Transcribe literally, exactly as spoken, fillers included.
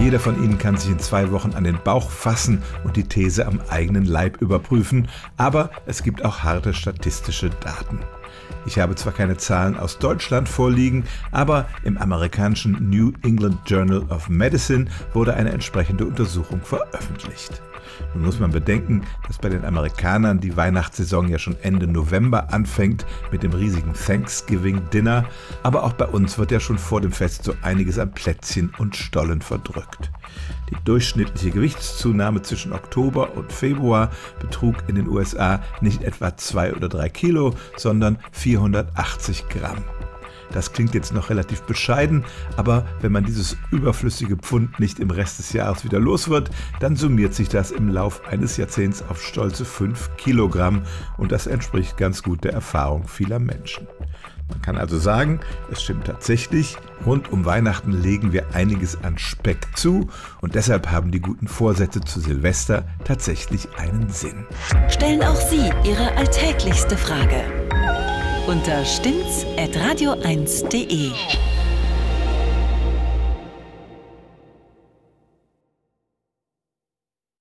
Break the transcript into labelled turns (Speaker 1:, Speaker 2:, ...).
Speaker 1: Jeder von Ihnen kann sich in zwei Wochen an den Bauch fassen und die These am eigenen Leib überprüfen, aber es gibt auch harte statistische Daten. Ich habe zwar keine Zahlen aus Deutschland vorliegen, aber im amerikanischen New England Journal of Medicine wurde eine entsprechende Untersuchung veröffentlicht. Nun muss man bedenken, dass bei den Amerikanern die Weihnachtssaison ja schon Ende November anfängt mit dem riesigen Thanksgiving Dinner, aber auch bei uns wird ja schon vor dem Fest so einiges an Plätzchen und Stollen verdrückt. Die durchschnittliche Gewichtszunahme zwischen Oktober und Februar betrug in den U S A nicht etwa zwei oder drei Kilo, sondern vierhundertachtzig Gramm. Das klingt jetzt noch relativ bescheiden, aber wenn man dieses überflüssige Pfund nicht im Rest des Jahres wieder los wird, dann summiert sich das im Lauf eines Jahrzehnts auf stolze fünf Kilogramm und das entspricht ganz gut der Erfahrung vieler Menschen. Man kann also sagen, es stimmt tatsächlich, rund um Weihnachten legen wir einiges an Speck zu und deshalb haben die guten Vorsätze zu Silvester tatsächlich einen Sinn.
Speaker 2: Stellen auch Sie Ihre alltäglichste Frage unter stimmt's at radio eins punkt de.